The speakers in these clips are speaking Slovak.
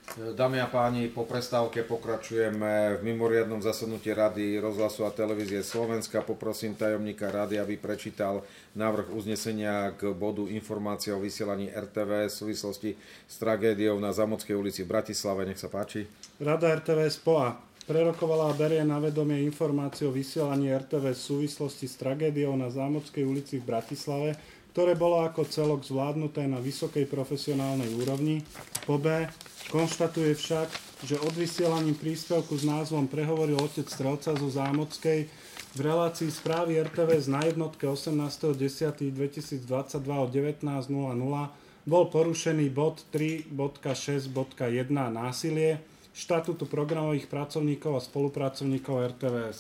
Dámy a páni, po prestávke pokračujeme v mimoriadnom zasadnutí Rady rozhlasu a televízie Slovenska. Poprosím tajomníka rady, aby prečítal návrh uznesenia k bodu informácia o vysielaní RTVS v súvislosti s tragédiou na Zámodskej ulici v Bratislave. Nech sa páči. Rada RTVS POA prerokovala a berie na vedomie informáciu o vysielaní RTVS v súvislosti s tragédiou na Zámodskej ulici v Bratislave, ktoré bolo ako celok zvládnuté na vysokej profesionálnej úrovni. Po B, konštatuje však, že odvysielaním príspevku s názvom Prehovoril otec strelca zo Zámodskej v relácii správy RTVS na jednotke 18.10.2022 o 19.00 bol porušený bod 3.6.1 násilie štatútu programových pracovníkov a spolupracovníkov RTVS.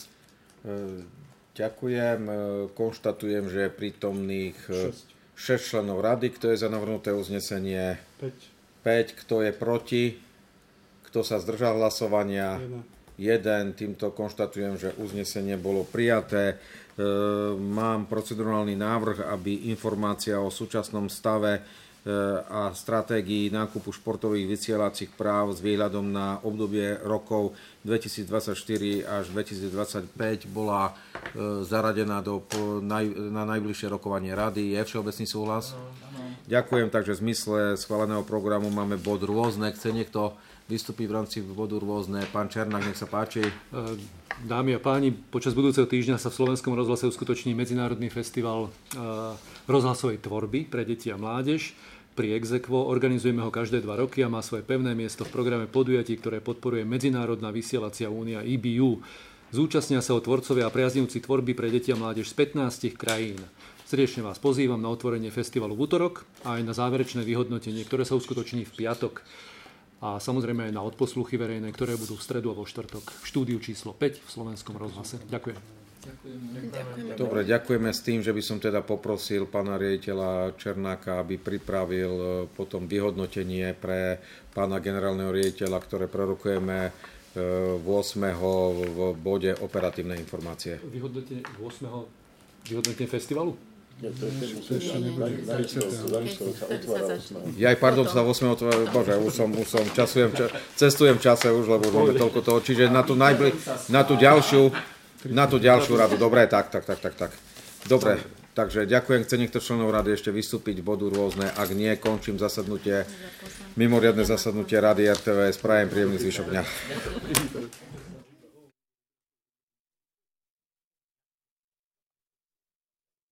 Ďakujem. Konštatujem, že je prítomných 6 členov rady. Kto je za navrhnuté uznesenie? 5. Kto je proti? Kto sa zdržal hlasovania? 1. Týmto konštatujem, že uznesenie bolo prijaté. Mám procedurálny návrh, aby informácia o súčasnom stave a stratégii nákupu športových vysielacích práv s výhľadom na obdobie rokov 2024 až 2025 bola zaradená na najbližšie rokovanie rady. Je všeobecný súhlas? Ďakujem, takže v zmysle schváleného programu máme bod rôzne. Chce niekto vystúpiť v rámci bodu rôzne? Pán Černák, nech sa páči. Dámy a páni, počas budúceho týždňa sa v Slovenskom rozhlase uskutoční Medzinárodný festival rozhlasovej tvorby pre deti a mládež. Pri Exekvo organizujeme ho každé 2 roky a má svoje pevné miesto v programe podujatí, ktoré podporuje Medzinárodná vysielacia únia EBU. Zúčastnia sa ho tvorcovia a priaznivci tvorby pre deti a mládež z 15 krajín. Srdečne vás pozývam na otvorenie festivalu v utorok a aj na záverečné vyhodnotenie, ktoré sa uskutoční v piatok. A samozrejme aj na odposluchy verejné, ktoré budú v stredu a vo štvrtok v štúdiu číslo 5 v Slovenskom rozhlase. Ďakujem. Dobre, ďakujeme s tým, že by som teda poprosil pána riaditeľa Černáka, aby pripravil potom vyhodnotenie pre pána generálneho riaditeľa, ktoré prerokujeme 8. v bode operatívne informácie. Vyhodnotenie 8. vyhodnotenie festivalu? Ja aj pardon, sa 8. otvára, bože, už som cestujem v čase už, lebo máme toľko toho, čiže na tú ďalšiu radu. Dobre, tak. Dobre, takže ďakujem. Chce niekto členov rady ešte vystúpiť v bodu rôzne? Ak nie, končím zasadnutie, mimoriadne zasadnutie rady RTVS. Prajem príjemný zvyšok dňa.